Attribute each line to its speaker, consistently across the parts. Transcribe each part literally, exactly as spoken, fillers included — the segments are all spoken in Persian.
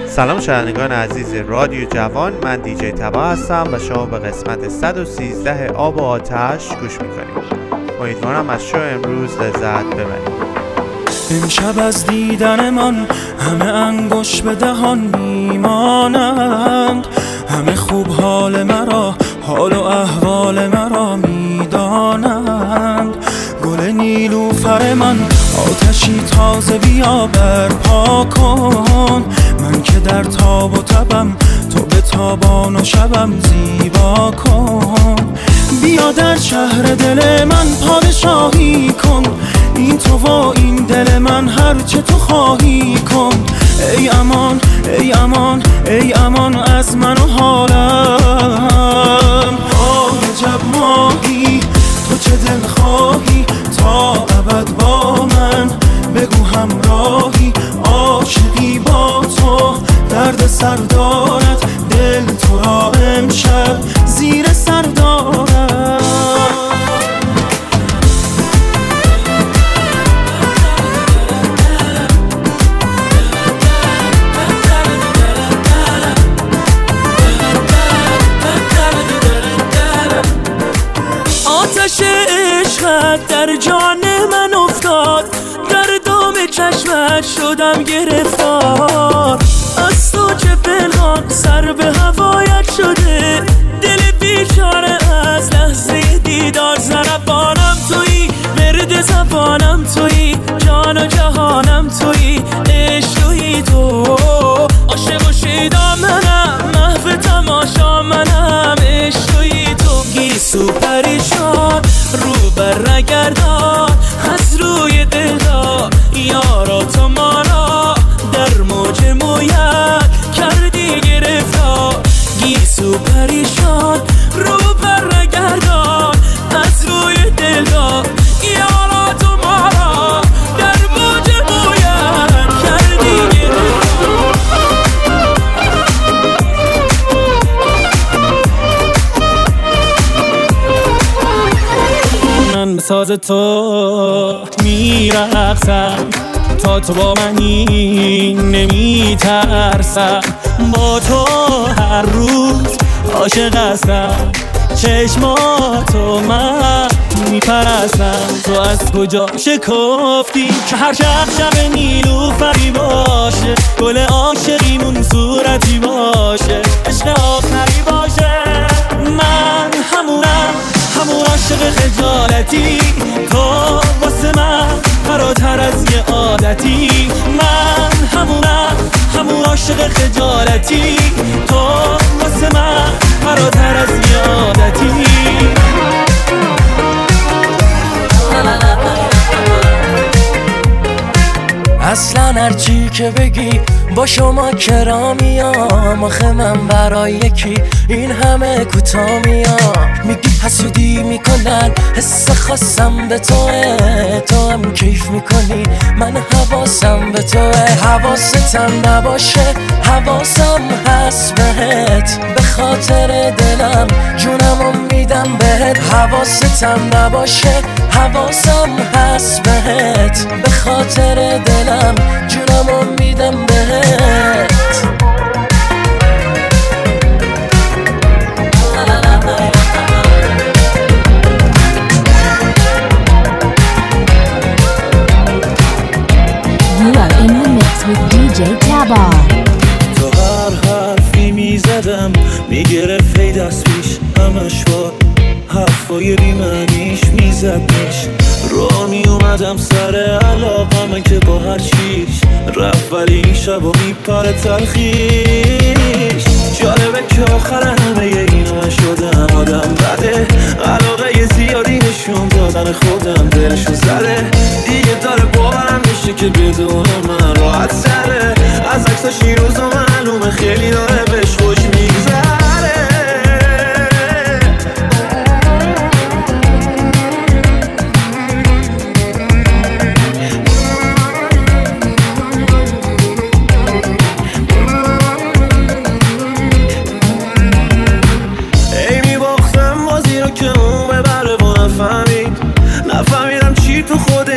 Speaker 1: سلام شنوندگان عزیز رادیو جوان، من دیجی تبا هستم و شما به قسمت صد و سیزده آب و آتش گوش میکنید. امیدوارم از شو امروز لذت ببرید.
Speaker 2: امشب از دیدن من همه انگوش به دهان میمانند، همه خوب حال مرا، حال و احوال مرا میدانند. گل نیلوفر من آتشی تازه بیا برپا کن، من که در تاب و تبم تو به تابان و شبم زیبا کن. بیا در شهر دل من پادشاهی کن، این تو و این دل من هر چه تو خواهی کن. ای امان ای امان ای امان از من و حالم. آه عجب ماهی تو چه دل خواهی تا ابد با من، بگو همراهی عاشقی با تو، درد سر دارد دل تو را امشب زیر سر دارد. آتش عشقت در جان من افتاد، در دام چشمت شدم گرفتار. از تو چه پنهان سر به هوایت شده، دل بیچاره از لحظه دیدار. ضربانم تویی، ورد زبانم تویی، جان و جهانم تویی، عشق تویی تو. عاشق و شیدا منم، محو تماشا منم، عشق تویی تو. گیسو پریشان رو بر نگردان، از روی دلدار یارا تو ما را در موج مویت کردی گرفتار. گیسو پریشان رو بر نگردان، از روی دلدار یارا تو ما را در موج مویت کردی گرفتار. من به ساز تو میرقصم، تا تو با منی نمیترسم. با تو هر روز عاشق هستم، چشماتو من میپرستم. تو از کجا شکفتی که هر شب شب نیلوفری باشه، گل عاشقیمون صورتی باشه، عشق آخری باشه. من همونم، همون عاشق خجالتی، تو واسه من فراتر از یه عادتی. من همونم، همون عاشق خجالتی، تو واسه من فراتر از یه عادتی. اصلا هرچی که بگی با شما کرامیام، آخه من برای یکی این همه کوتامیام. میگی حسودی میکنن، حس خاصم به توه، تو هم کیف میکنی، من حواسم به توه. حواستم نباشه حواسم هست بهت، به خاطر دلم جونمو میدم بهت. حواستم نباشه حواسم هست بهت، به خاطر دلم جونمو میدم بهت.
Speaker 3: You are in the mix with دیجی تبا.
Speaker 2: تو هر حرفی میزدم میگرفت دست پیش، همش با حرفای بیمعنیش میزدش. رو میومدم سر علاقمه که با هر چیش رفت، ولی این شب و میپره تلخیش. جالبه که آخر همه اینا شدم آدم بده، علاقه زیادی نشون دادن خودم دلشو زده. دیگه داره باورم میشه که بدون من راحت سره، از عکساش این روزا معلومه خیلی داره بهش خوش میگذره.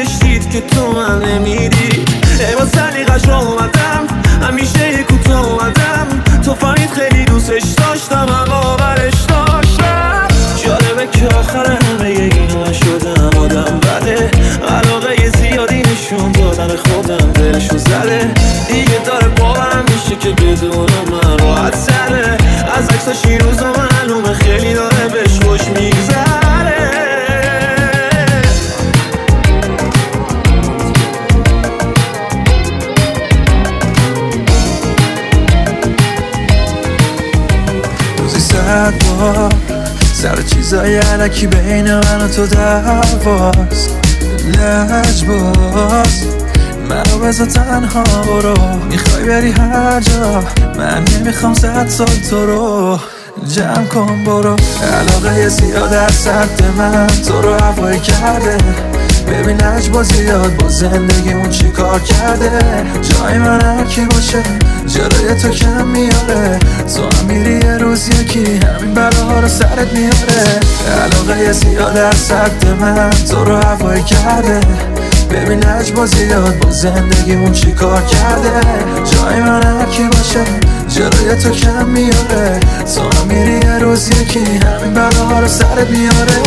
Speaker 4: که تو من نمیدی. ای با سلیقش رو اومدم همیشه کوتاه
Speaker 2: دلشو زده دیگه داره باورم میشه که بدون من راحت سره از عکساش این روزا معلومه خیلی داره بهش خوش میگذره روزی صد بار سر چیزای علکی بین من و تو دعواست لجباز منو بذار تنها برو میخوای بری هر جا من نمیخوام صد سال تو رو جمع کن برو علاقه زیاد از سمت من تو رو هوایی کرده ببین لجباز زیاد با زندگیمون چی کار کرده جای من هر کی باشه جلوی تو کم میاره تو هم میری یه روز یکی همین بلاها رو سرت میاره علاقه زیاد از سمت من تو رو هوایی کرده ببین لجباز زیاد با زندگیمون چی کار کرده جای من هر کی باشه جلوی تو کم میاره تو هم میری یه روز یکی همین بلاها رو سرت میاره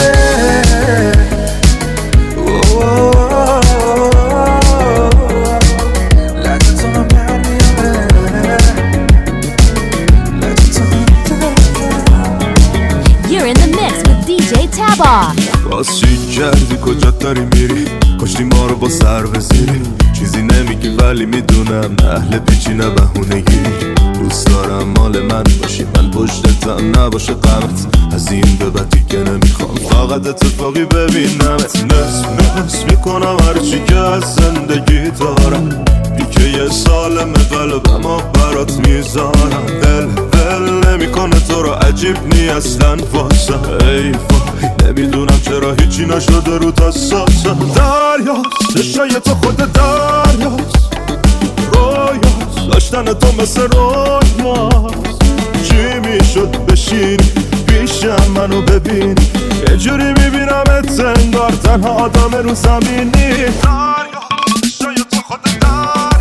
Speaker 3: You're in the mix with دی جی Taba.
Speaker 4: باز چی کردی کجا داری میری کشتی ما رو با سر بزیری چیزی نمیگی ولی میدونم اهل پیچی نه بهونه گیری دوست دارم مال من باشی من پشتتم نباشه غمت از این به بعد دیگه نمیخوام فقط اتفاقی ببینمت نس نس میکنم هرچی که از زندگی دارم دیگه یه سالم قلبم ها برات میذارم دل دل نمیکنه تو رو عجیب نی اصلا واسم ای وای نمیدونم چرا هیچی نشده رو تساسم دریاست چشای تو خود دریاست رویاست داشتن تو مثل رویاست چی میشد بشینی پیشم منو ببینی یه جوری میبینم ات انگار تنها آدم رو زمینی دریاست چشای تو خود دریاست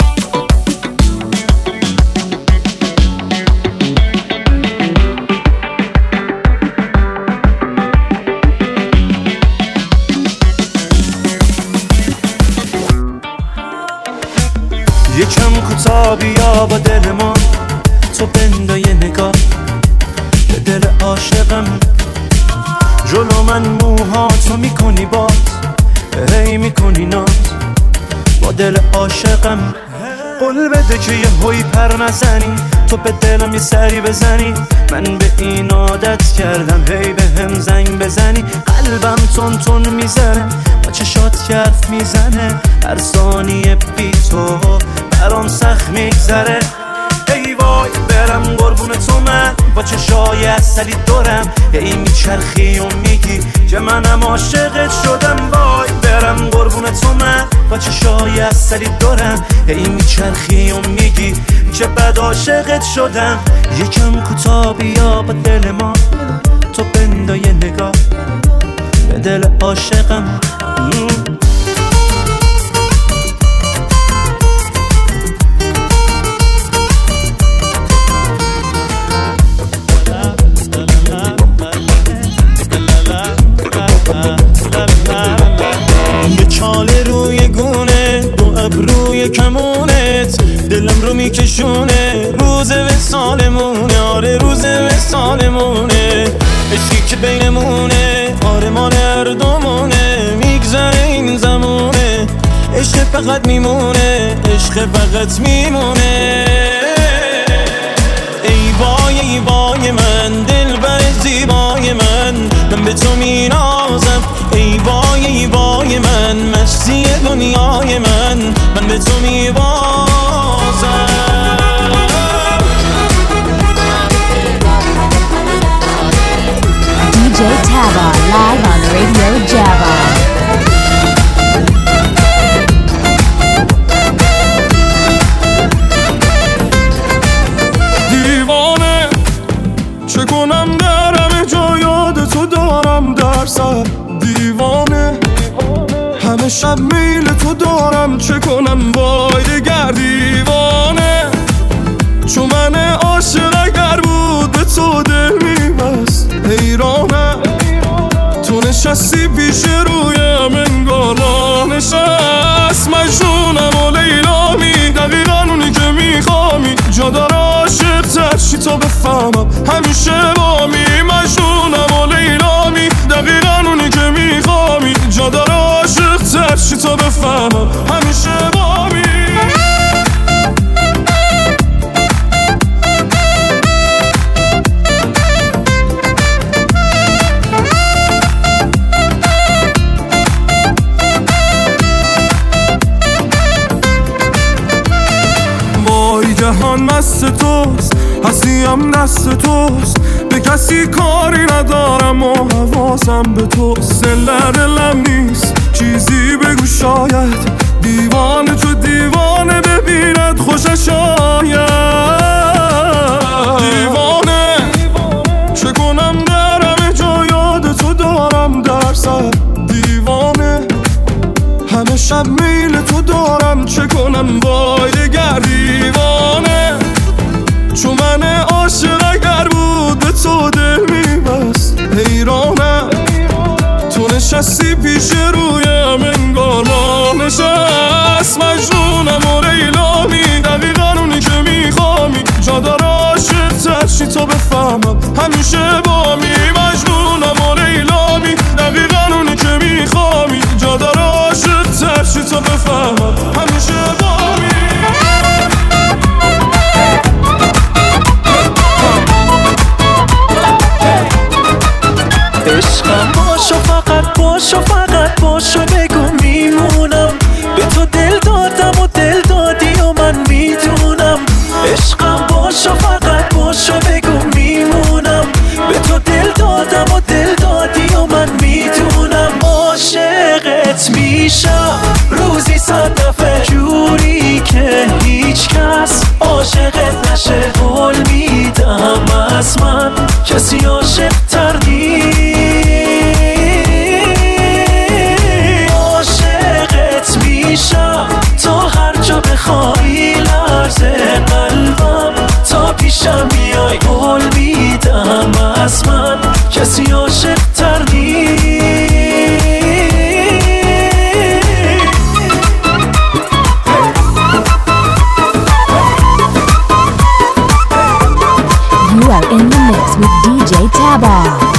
Speaker 2: یکم کوتاه بیا با دل ما تو بندا یه نگاه به دل عاشقم جلو من موها تو میکنی باز هی میکنی ناز با دل عاشقم قول بده که یه هوی پر نزنی تو به دلم یه سری بزنی من به این عادت کردم هی به هم زنگ بزنی قلبم تون تون میزنه با چشات حرف میزنه هر ثانیه بی تو برام سخت میگذره ای وای برم قربون تو من با چشای اصلی دورم هی میچرخی و میگی که منم عاشقت شدم وای برم قربون تو من با چشای اصلی دورم هی میچرخی و میگی که بد عاشقت شدم یکم کوتاه بیا با دل ما تو بندا یه نگاه به دل عاشقم یه چاله روی گونه دو ابروی کمونت دلم رو میکشونه روز وصالمونه آره روز وصالمونه عشقی که بینمونه آره مال هر دومونه میگذره این زمونه عشق فقط میمونه عشق فقط میمونه ای وای ای وای من دل بر زیبای من من به تو مینازم ای وای ای وای من مستی دنیای من من به تو میبازم
Speaker 3: دی جی Taba live on Radio Java.
Speaker 2: دیوانه چه کنم در همه جا یاد تو دارم در سر دیوانه همه شب میل تو دارم چه کنم وای دگر دیوانه چون من عاشق اگر بود به تو دل میبست حیرانه تو نشستی پیش رویم انگار نشست مجنونم و لیلا ولی جهان مست توست، هستیم دست توست، به کسی کاری ندارم و حواسم به توست. دل در دلم نیست چیزی بگو شاید دیوانه تو دیوانه ببیند خوشش آید. دیوانه چه کنم در همه جا یاد تو دارم در سر. دیوانه همه شب میل تو دارم چه کنم وای دگر. دیوانه چون من عاشق اگر بود به تو دل میبست. حیرانم تو نشستی پیش رویم انگار ما نشست. مجنونم و لیلامی دقیقا اونی که میخوامی، جا داره عاشق ترشی تا بفهمم همیشه بامی. مجنونم و لیلامی دقیقا اونی که میخوامی، جا داره عاشق ترشی تا بفهمم همیشه بامی.
Speaker 5: عشقم باشو فقط باشو فقط باشو بگو میمونم. به تو دل دادم و دل دادی و من میدونم. عشقم باشو فقط باشو بگو میمونم. به تو دل دادم و دل دادی و من میدونم. عاشقت میشم روزی صد دفعه جوری که هیچ کس عاشقت نشه. قول میدم از من کسی عاشق تر نیست. عاشقت میشم تا هر جا بخوای لرزه قلبم تا پیشم بیای. قول میدم از من کسی عاشق تر نیست.
Speaker 3: You are in the mix with دی جی Taba.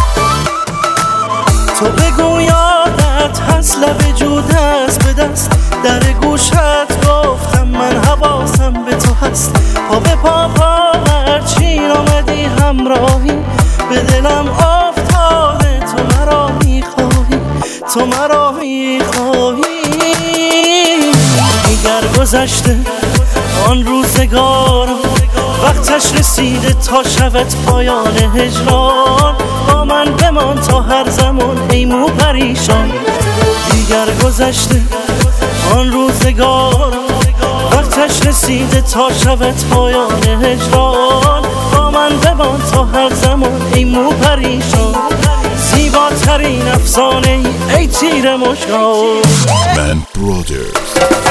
Speaker 5: تو بگو یادت هست لب جو دست به دست، در گوشت گفتم من حواسم به تو هست. پا به پا پا هرچین آمدی همراهی، به دلم افتاده تو مرا میخواهی، تو مرا میخواهی. دیگر گذشته آن روزگار، وقتش رسیده تا شود پایان هجران. با من بمان تا هر زمان ای مو پریشان. دیگر گذشته آن روزگار، وقتش رسیده تا شود پایان هجران. با من بمان تا هر زمان ای مو پریشان. زیباترین افسانه ای, ای تیر مشکان.
Speaker 4: من برادرز.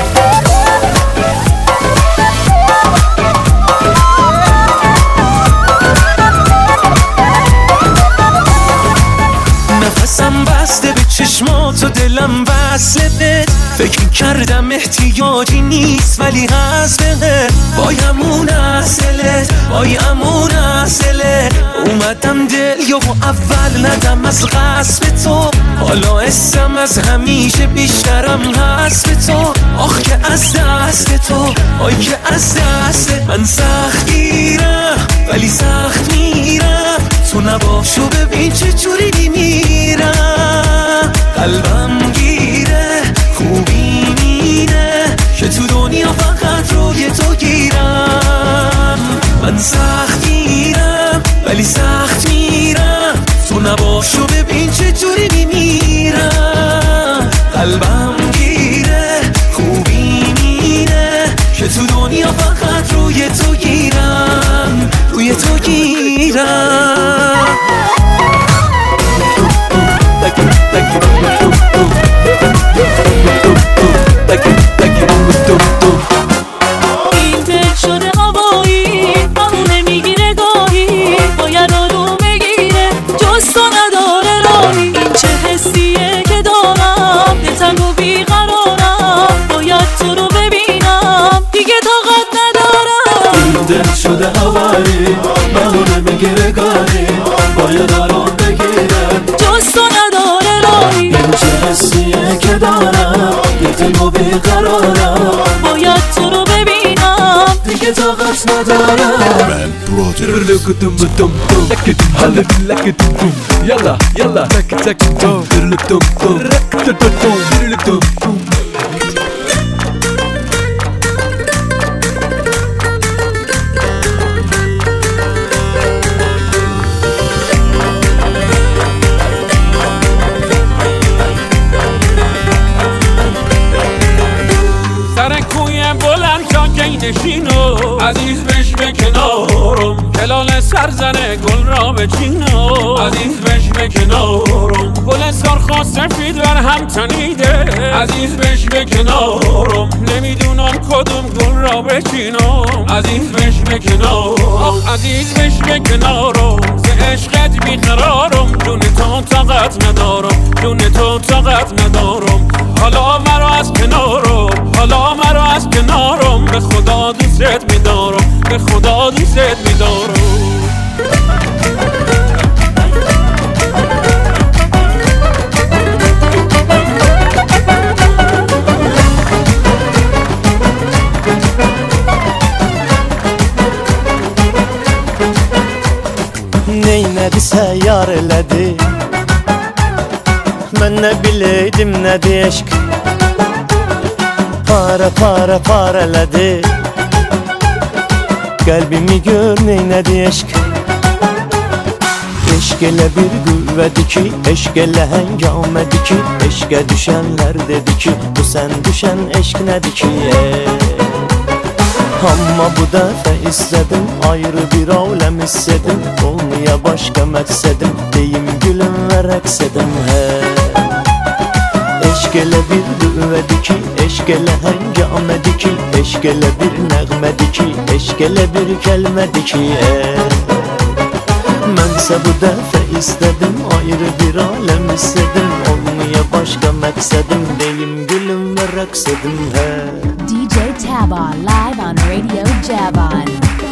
Speaker 5: نفسم بسته به چشمات و دلم وصله. فکر کردم احتیاجی نیست ولی هست بهت. وای همون اصله وای همون اصله. اومدم دل یا اول ندم از غصب تو. حالا اسم از همیشه بیشترم هست به تو. آخ که از دست تو آی که از دست من سخت گیرم ولی سخت میرم. تو نباشو ببین چه جوری میرم. قلبم گیره خوبی میره که تو دنیا فقط روی تو گیرم. من سخت گیرم ولی سخت میرم. تو نباشو ببین چه جوری میرم. قلبم گیره خوبی میره که تو دنیا فقط روی تو گیرم روی تو گیرم.
Speaker 6: این دل شده هوایی همونه میگیره گاهی. باید آروم بگیره جز تو نداره راهی. این چه حسیه که دارم دلتنگ و بیقرارم. باید تو رو ببینم دیگه طاقت ندارم.
Speaker 5: این دل شده هوایی همونه میگیره گاهی. باید آروم بگیره
Speaker 6: جز تو نداره راهی.
Speaker 5: این چه حسیه که دارم دلتنگ و بیقرارم.
Speaker 6: باید تو رو ببینم
Speaker 5: دیگه طاقت ندارم.
Speaker 4: من برادرز.
Speaker 7: يلا يلا تك تك توم توم توم توم.
Speaker 8: بچینو عزیز بش به کنارم کلال سرزنه گل را بچینو عزیز بش به کنارم گل سرخ سفید بر هم تنیده عزیز بش به کنارم نمیدونم کدوم گل را بچینم عزیز بش به کنارم آخ عزیز بش به کنارم ز عشقت بیقرارم جون تو طاقت ندارم جون تو طاقت ندارم حالا مرا از کنارم حالا مرا از کنارم به خدا دوست میدارم به خدا دوست میدارم
Speaker 9: Neynedi seyyar eledi Ben ne bileydim ne eşk Para para pareledi Kalbimi gör neynedi eşk Eşk ele bir güvvedi ki Eşk ele hengamedi ki Eşke düşenler dedi ki Bu sen düşen eşk nedi ki Amma bu dəfə istədim Ayrı bir aləm hissedim Olmaya başqa məqsədim Deyim gülüm və rəqs edim hə Eşq elə bir düvədi ki Eşq elə həngamədi ki Eşq elə bir nəğmədi ki Eşq elə bir kəlmədi ki Mənsə bu dəfə istədim Ayrı bir aləm hissedim Olmaya başqa məqsədim Deyim gülüm və rəqs edim hə
Speaker 3: D J Taba live on Radio Javon.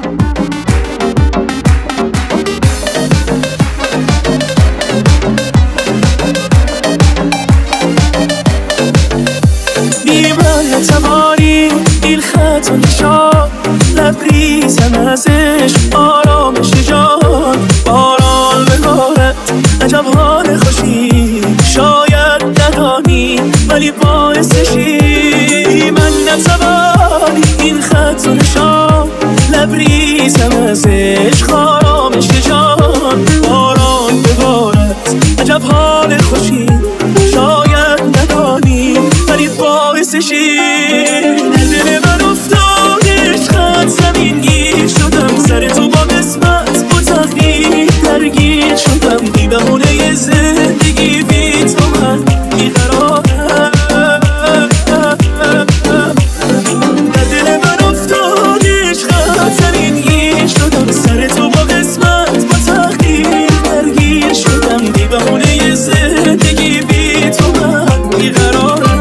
Speaker 2: بی‌معنی توانی این خط و نشان لبریزم از عشق آرامش جان باران ببارد عجب حال خوشی شاید ندانی ولی باعثشی من نتوانی این خط و نشان لبریزم از عشق آرامش جان باران ببارد عجب حال خوشی شاید ندانی ولی باعثشی دل من افتاد عشقت زمین گیر شدم سر تو با قسمت با تقدیر درگیر شدم بی بهونه زندگی بی تو من بیقرارم در دل من افتاد عشقت زمین گیر شدم سر تو با قسمت با تقدیر درگیر شدم بی بهونه زندگی بی تو من بیقرارم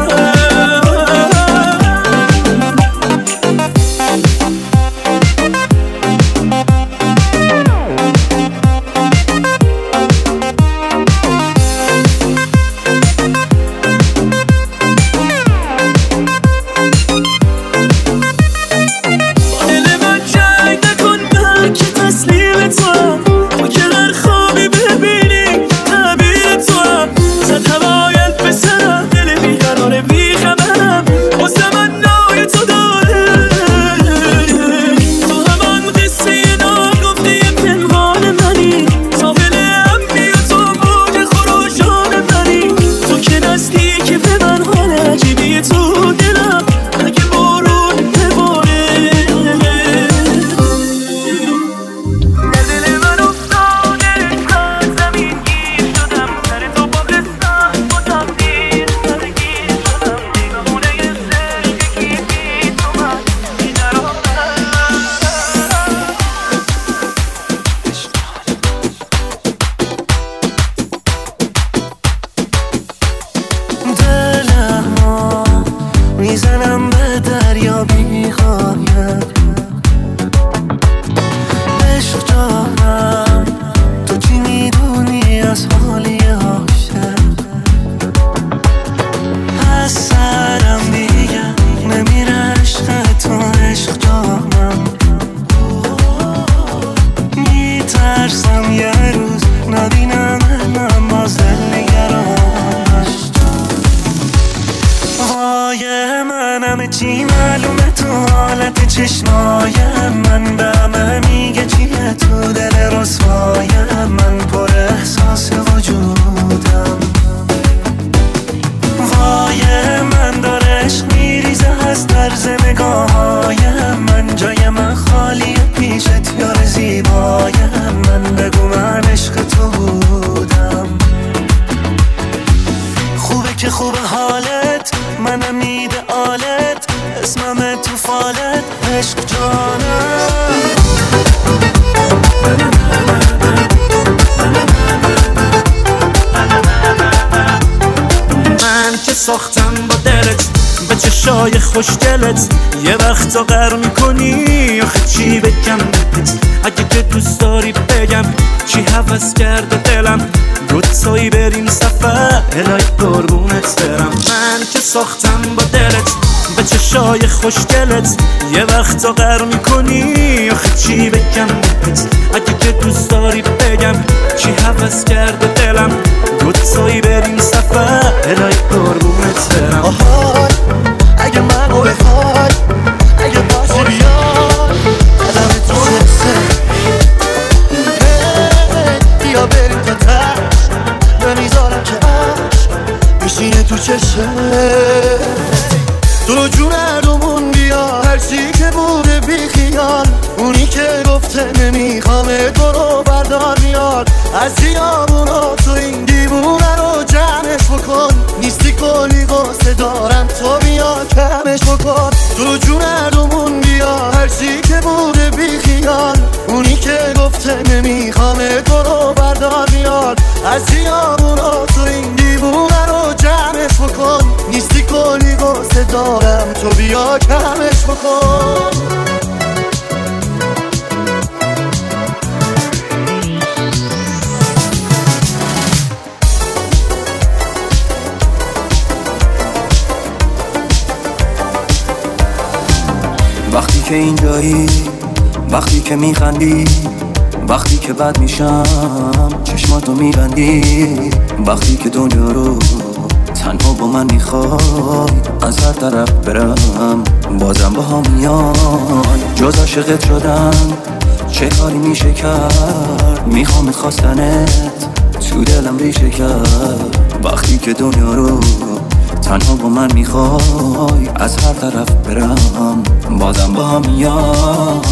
Speaker 5: طرز نگاه‌های من جای
Speaker 2: عشق جانم. من که ساختم با دلت به چشای خوشگلت، یه وقتا قهر میکنی آخه چی بگم بهت؟ اگه که دوست داری بگم چی هوس کرده دلم، دوتایی بریم سفر الهی قربونت برم. من که ساختم با دلت به چشای خوشگلت، یه وقتا قهر میکنی آخه چی بگم بهت؟ اگه که دوست داری بگم چی هوس کرده دلم، دوتایی بریم سفر الهی قربونت برم.
Speaker 9: آهای اگه منو بخوای، اگه باشی بیای قدم تو سه بیا بریم تا تش، نمیذارم که عشق بشینه تو چشه. تو رو جون هردومون بیا، هرچی که بوده بی خیال، اونی که گفته نمیخوامه تو رو بردار میاد از خیابونا. تو این دیوونه رو جمعش بکن، نیستی کلی قصه دارم تو بیا کمش بکن. تو رو جون هردومون بیا، هرچی که بوده بی خیال، اونی که گفته نمیخوامه تو رو بردار میاد از خیابونا. تو این دیوونه رو جمعش بکن، نیستی کلی قصه دارم تو بیا کمش بکن.
Speaker 2: وقتی که اینجایی، وقتی که میخندی، وقتی که بد میشم چشماتو میبندی، وقتی که دنیا رو تنها با من میخوای از هر طرف برم بازم با هم میای. جز عاشقت شدن چه کاری میشه کرد؟ میخوام خواستنت تو دلم ریشه کرد. وقتی که دنیا رو تنها با من میخوای از هر طرف برم بازم با هم میای.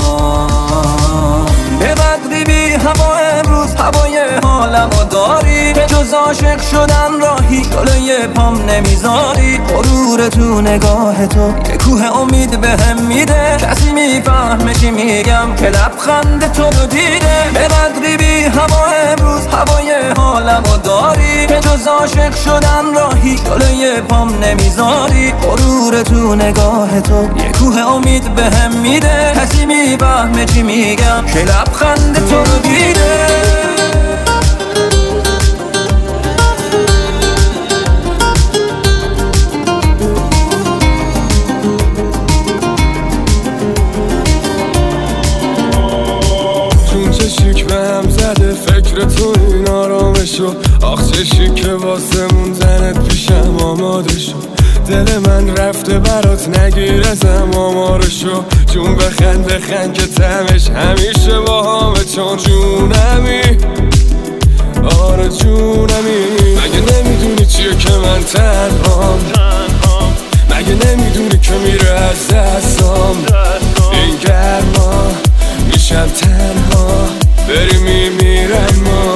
Speaker 2: به بدری بی هوا امروز هوای حالمو داری، به جز عاشق شدن راهی جلوی پام نمیذاری. غرور تو نگاه تو یه کوه امید بهم میده، کسی میفهمه چی میگم که لبخند تو رو دیده. به بدری بی هوا امروز هوای حالمو داری، به جز عاشق شدن راهی جلوی پام نمیذاری. غرور تو نگاه تو یه کوه امید بهم میده، کسی میفهمه چی میگم که لبخند تو رو دیده.
Speaker 10: چون چشی که هم زده فکر تو این آرامشو، آخ چشی که واسمون زنت پیشم آماده شو. دل من رفته برات نگیر ازم آمارشو، جون بخند بخند که تمش همیشه با همه. چون جونمی آره جونمی، مگه نمیدونی چیه که من تنهام؟ مگه نمیدونی که میره از دستام این گرما؟ میشم تنها بری میمیرم ما.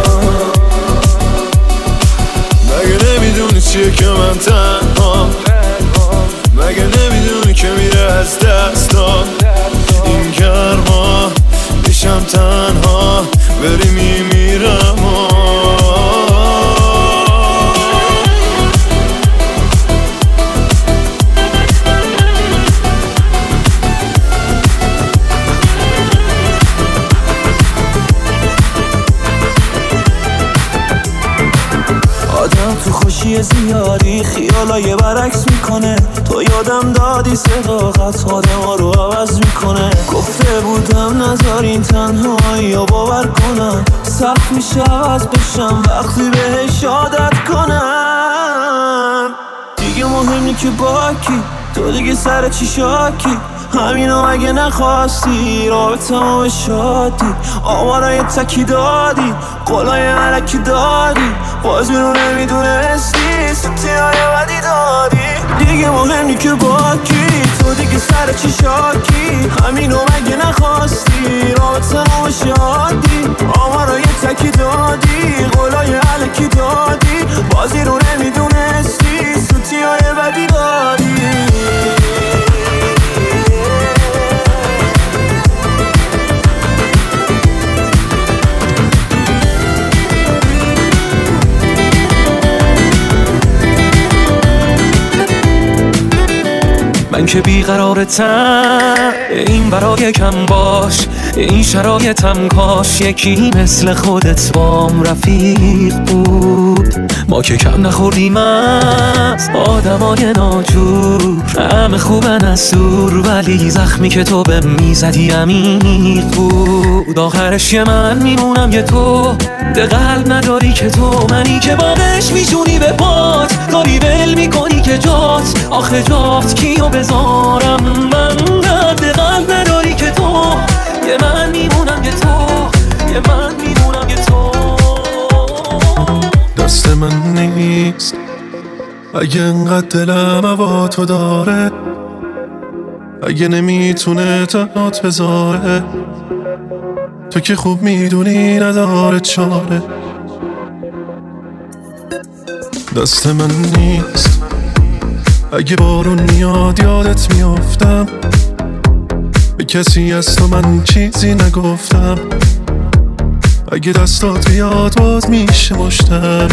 Speaker 4: مگه نمیدونی چیه که من تنها؟ مگه نمیدونی که میره از دستام این گرما؟ میشم تنها بری میمیرم
Speaker 2: تو خوشی زیادی خیالای برعکس میکنه، تو یادم دادی صداقت آدم ها رو عوض میکنه. گفته بودم نذارین تنهایی یا باور کنم، سخت میشه عوض بشم وقتی بهش عادت کنم. دیگه مهمی که با کی، تو دیگه سر چی شاکی، همینو اگه نخواستی رابطه‌مو به شادی. آوارای تکی دادی، قولای علکی دادی، باز رو نمیدونستی سوتیای بدی دادی. دیگه مهمی که با کی، تو دیگه سر چی شاکی، همینو اگه نخواستی رابطه‌مو به شادی. آوارای تکی دادی، قولای علکی دادی، بازی رو نمیدونستی سوتیای بدی دادی.
Speaker 5: که بیقرارتم. این برای کم باش، این شرایطم کاش یکی مثل خودت بام رفیق بود. ما که کم نخوردیم از آدمای ناجور، همه خوبن از دور، ولی زخمی که تو به میزدی عمیق بود. آخرش یه من میمونم یه تو، ده قلب نداری که تو، منی که بابش میشونی به پات، کاری ول میکنی که جات، آخه جات کیو بذارم من؟ ده قلب نداری که تو، یه من میمونم یه تو، یه من میمونم یه تو.
Speaker 10: دست من نیست اگه انقدر دلم هوا تو داره، اگه نمیتونه تنات بذاره، تو که خوب میدونی نداره چاره. دست من نیست اگه بارون میاد یادت میافتم، به کسی از تو من چیزی نگفتم، اگه دستات بیاد باز میشه مشتم.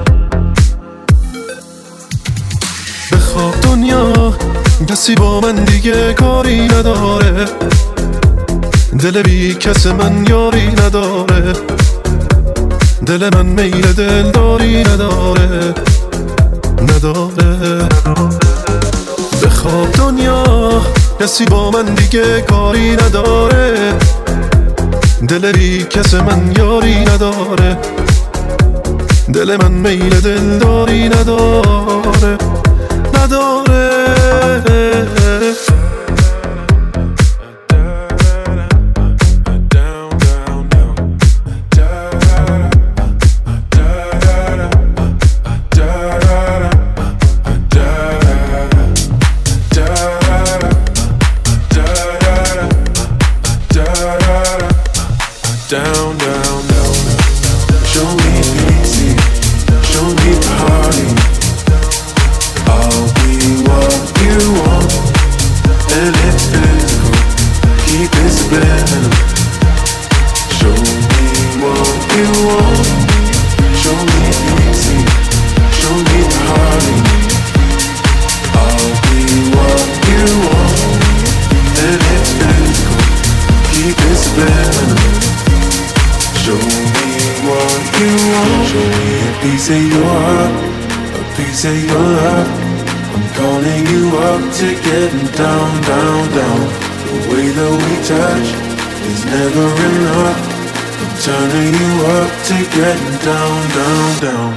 Speaker 10: بخواب دنیا کسی با من دیگه کاری نداره، دل بی کس من یاری نداره، دل من میل دلداری نداره نداره. بخواب دنیا کسی با من دیگه کاری نداره، دل بی کس من یاری نداره، دل من میل دلداری نداره نداره.
Speaker 11: Down, down, down. Show me easy, show me party. I'll be what you want, and it's physical. Keep it subliminal. Show me what you want. Show me easy, show me party. I'll be what you want, and it's physical. Keep it subliminal. Show me what you want. Show me a piece of your heart, a piece of your love. I'm calling you up to getting down, down, down. The way that we touch is never enough. I'm turning you up to getting down, down, down.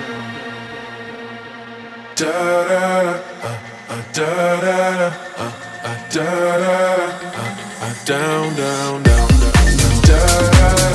Speaker 11: Da da da, uh, uh, da da da, uh, uh, da da da, uh, uh, down, down, down, down, da da da.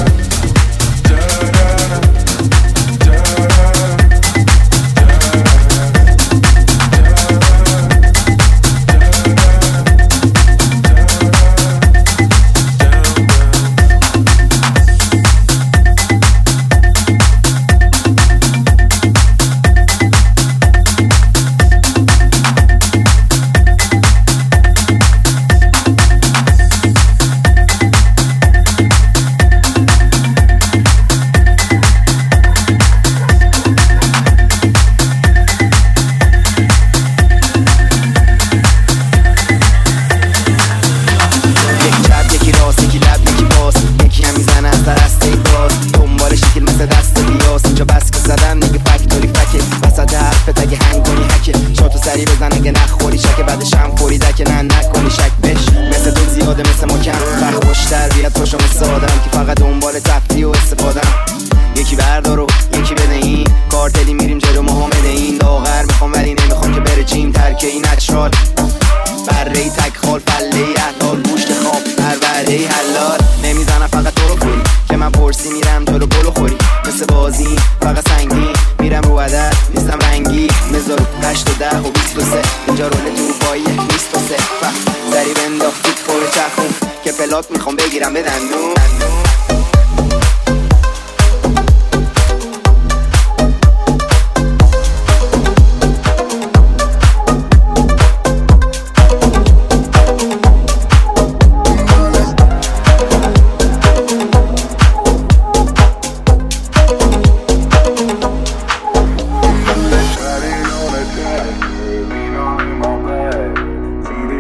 Speaker 12: میخوام بگیرم به دندون.
Speaker 11: See the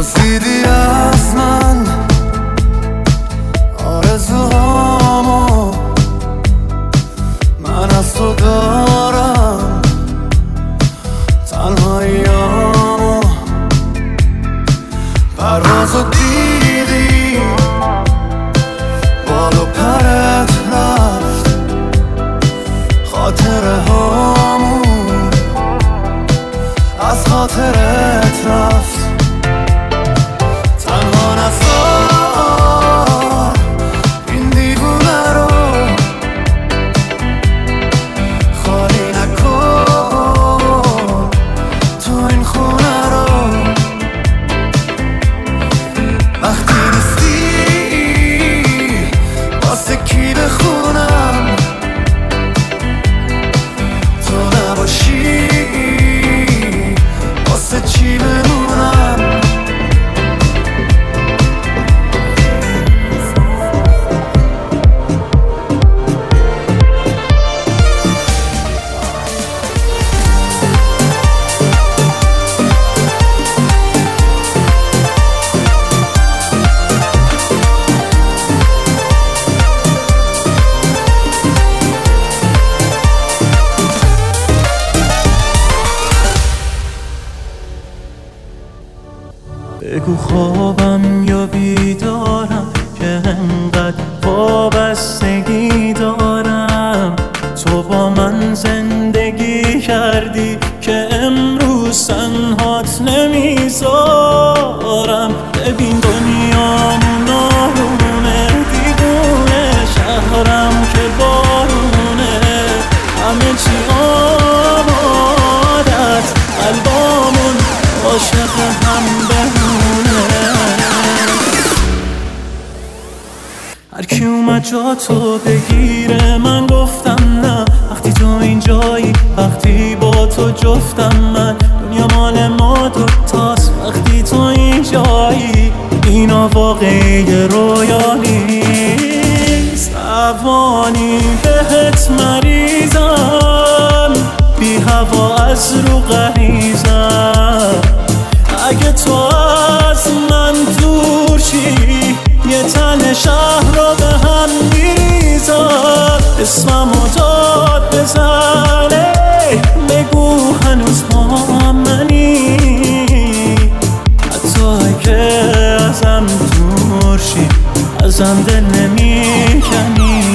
Speaker 11: دزدیدی از من آرزوهامو، من از تو دارم تنهاییامو. پروازو دیدی بال و پرت رفت، خاطره هامون از خاطرت رفت. تنها نذار این دیوونه رو، خالی نکن تو این خونه رو. وقتی نیستی واسه کی بخونم، تو نباشی واسه چی بمونم.
Speaker 9: بگو خوابم یا بیدارم که انقدر وابستگی دارم. تو با من زندگی کردی که امروز تنهات نمیذارم. ببین دنیامون آرومه، دیوونه شهرم که بارونه، همه چی آمادت، قلبامون عاشق هم بمونه. هر کی اومد جا تو بگیره من گفتم نه. وقتی تو اینجایی، وقتی با تو جفتم من. دنیا مال ما دوتاست وقتی تو اینجایی. اینا واقعی رویا نیست، روانی بهت مریضم، بی هوا از رو غریزم. اگه تو از من دور شی، یه تن شهر رو به هم میریزم. اسممو داد بزنه، بگو هنوز با منی. حتی اگه ازم دور شی، ازم دل نمیکنی.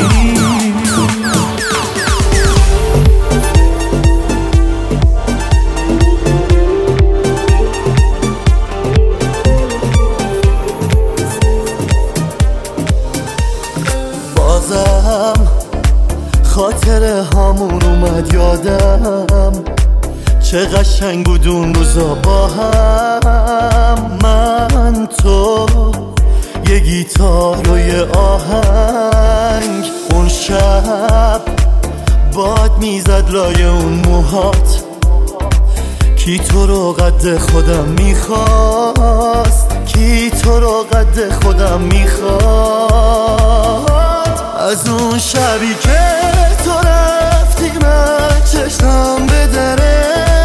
Speaker 9: خاطره هامون اومد یادم، چه قشنگ بود اون روزا با هم. من تو یه گیتار و یه آهنگ، اون شب باد میزد لای اون موهات. کی تو رو قد خودم میخواست، کی تو رو قد خودم میخواست. از اون شبی که تو رفتی من چشمم به دره،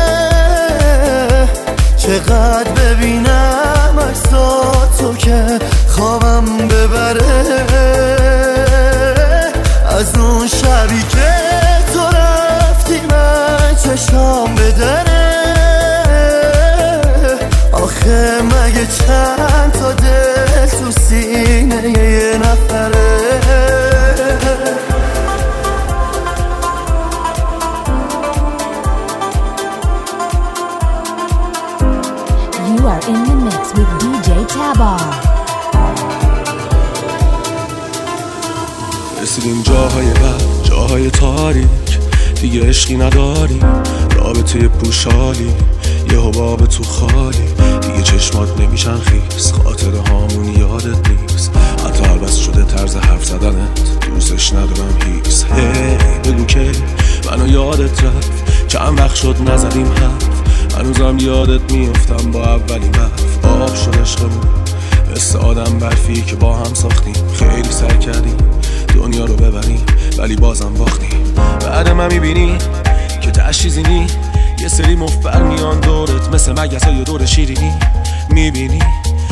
Speaker 9: چقدر ببینم عکساتو که خوابم ببره. از اون شبی که تو رفتی من چشمم به دره، آخه مگه چند تا دل تو سینه یه نفره.
Speaker 3: You are in the mix with دی جی Tabar.
Speaker 10: رسیدیم جاهای بد، جاهای تاریک، دیگه عشقی نداری، رابطه پوشالی، یه حباب تو خالی. دیگه چشمات نمیشن خیس، خاطره هامون یادت نیست. حتی عوض شده طرز حرف زدنت، دوستش ندارم هیس. هی بگو که منو یادت رفت، چند وقت شد نزدیم حرف. هنوزم یادت میافتم با اولین حرف. آب شد عشقمون مثل آدم برفی که با هم ساختیم. خیلی سعی کردیم دنیا رو ببریم ولی بازم باختیم. بعد من میبینی که تشریزی یه سری مفبر میان دورت مثل مگس های دور شیرینی. میبینی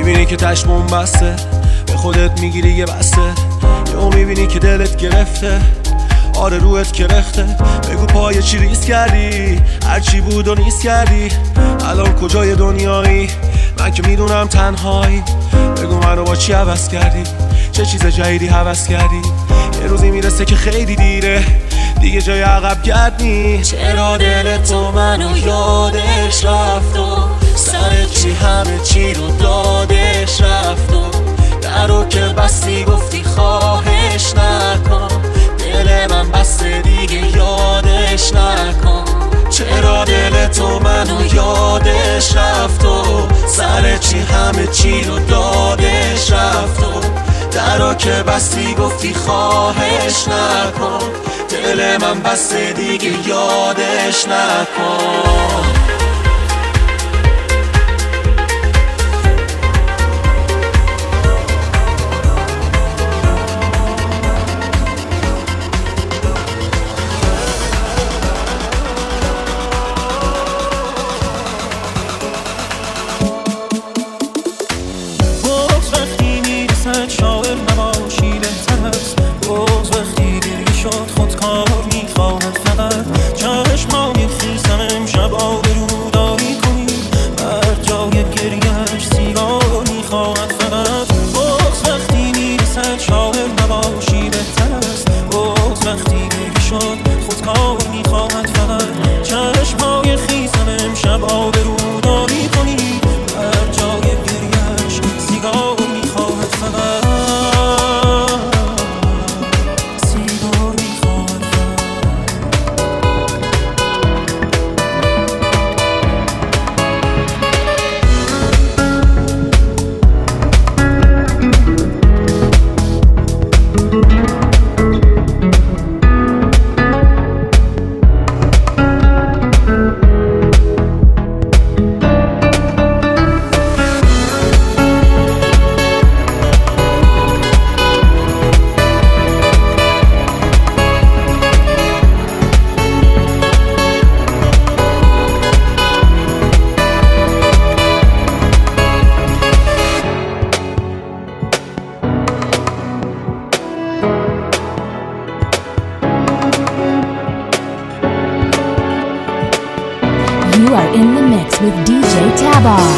Speaker 10: میبینی که چشمون بسته، به خودت میگیری یه بسته، یهو میبینی که دلت گرفته، آره روحت کرخته. بگو پای چی ریس کردی، هرچی بود و نیست کردی، الان کجای دنیایی؟ من که میدونم تنهایی. بگو منو با چی عوض کردی، چه چیز جدیدی هوس کردی؟ یه روزی میرسه که خیلی دیره، دیگه جای عقب گرد نی.
Speaker 9: چرا دل تو منو یادش رفت و سر چی همه چی رو دادش رفت و درو که بستی گفتی خواهش نکن، دل من بسته دیگه یادش نکن. چرا دل تو منو یادش رفت و سر چی همه چی رو دادش رفت و درو که بستی گفتی خواهش نکن، دل من بسته دیگه یادش نکن.
Speaker 3: You are in the mix with D J Tabar.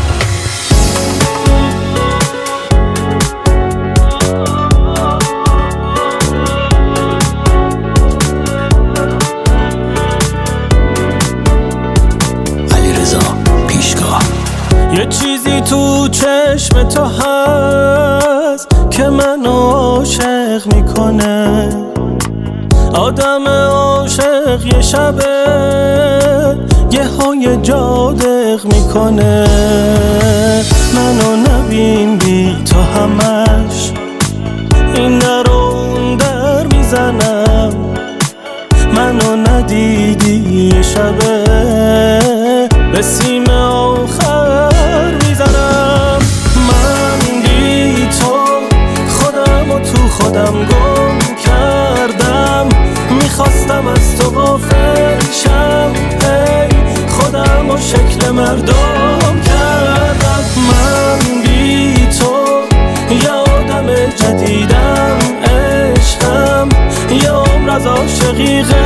Speaker 2: یه چیزی تو چشم تو هست که منو عاشق میکنه، آدم عاشق یه شبه یه های جادق میکنه. منو نبین بی تو همش این در اون در میزنم، منو ندیدی یه شبه به سیم آخر میزنم. من بی تو خودم و تو خودم گم کردم، میخواستم از تو غافل شم، هی خودم و شکل مردم کردم. من بی تو یه آدم جدیدم، عشقم یه عمر از عاشقی